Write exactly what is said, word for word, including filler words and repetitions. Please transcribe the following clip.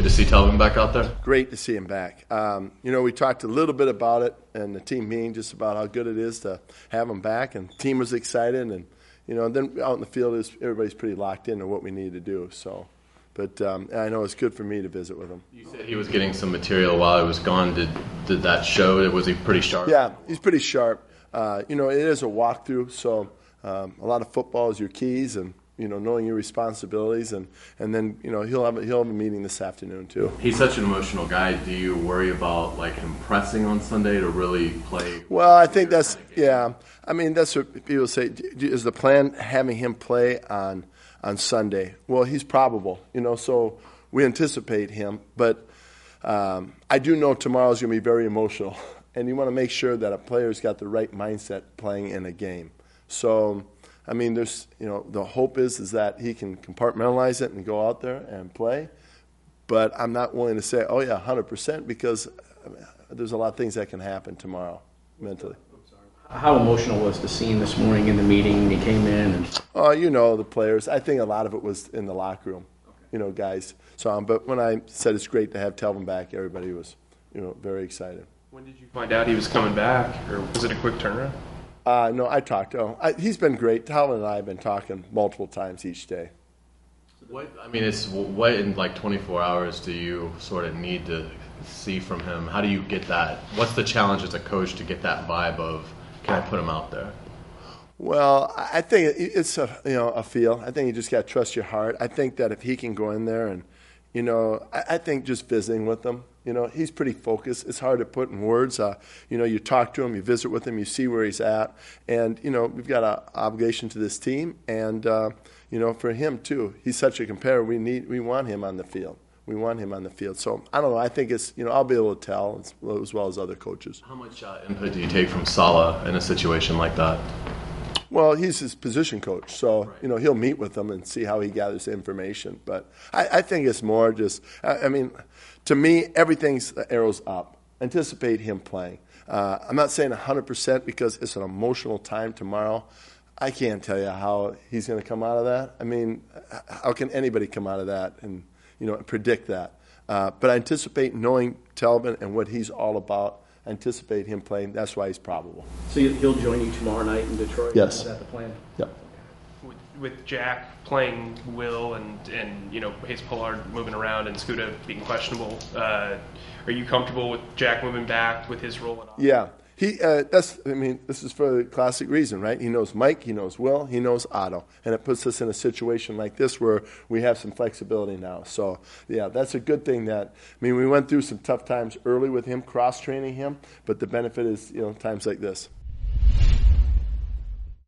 Good to see Telvin back out there. Great to see him back. Um, you know, we talked a little bit about it and the team meeting, just about how good it is to have him back, and the team was excited, and you know, and then out in the field, is everybody's pretty locked into what we need to do. So, but um, I know it's good for me to visit with him. You said he was getting some material while he was gone. Did did that show? Was he pretty sharp? Yeah, he's pretty sharp. Uh, you know, it is a walkthrough, so um, a lot of football is your keys, and you know, knowing your responsibilities, and, and then you know he'll have a, he'll have a meeting this afternoon too. He's such an emotional guy. Do you worry about like him pressing on Sunday to really play? Well, I think that's yeah. I mean, that's what people say. Is the plan having him play on on Sunday? Well, he's probable, you know, so we anticipate him, but um, I do know tomorrow's going to be very emotional, and you want to make sure that a player's got the right mindset playing in a game. So. I mean, there's, you know, the hope is is that he can compartmentalize it and go out there and play. But I'm not willing to say, oh, yeah, one hundred percent, because there's a lot of things that can happen tomorrow mentally. How emotional was the scene this morning in the meeting? He came in and. Oh, you know, the players. I think a lot of it was in the locker room, okay. You know, guys. So, um, but when I said it's great to have Telvin back, everybody was, you know, very excited. When did you find out he was coming back, or was it a quick turnaround? Uh, no, I talked to him. I, he's been great. Telvin and I have been talking multiple times each day. What I mean is, what in like twenty-four hours do you sort of need to see from him? How do you get that? What's the challenge as a coach to get that vibe of, can I put him out there? Well, I think it's a you know a feel. I think you just got to trust your heart. I think that if he can go in there and, you know, I, I think just visiting with him. You know, he's pretty focused. It's hard to put in words. Uh, you know, you talk to him, you visit with him, you see where he's at. And, you know, we've got an obligation to this team. And, uh, you know, for him, too, he's such a competitor. We need, we want him on the field. We want him on the field. So, I don't know. I think it's, you know, I'll be able to tell as well as, well as other coaches. How much uh, input do you take from Saleh in a situation like that? Well, he's his position coach, so, right. you know, he'll meet with him and see how he gathers information. But I, I think it's more just, I, I mean, to me, everything's the arrows up. Anticipate him playing. Uh, I'm not saying one hundred percent because it's an emotional time tomorrow. I can't tell you how he's going to come out of that. I mean, how can anybody come out of that and, you know, predict that? Uh, but I anticipate knowing Telvin and what he's all about. I anticipate him playing. That's why he's probable. So he'll join you tomorrow night in Detroit? Yes. Is that the plan? Yep. With, with Jack playing Will and, and you know, Hayes Pollard moving around and Scuda being questionable, uh, are you comfortable with Jack moving back with his role? In yeah. He, uh, that's, I mean, this is for the classic reason, right? He knows Mike, he knows Will, he knows Otto. And it puts us in a situation like this where we have some flexibility now. So, yeah, that's a good thing that, I mean, we went through some tough times early with him, cross-training him, but the benefit is, you know, times like this.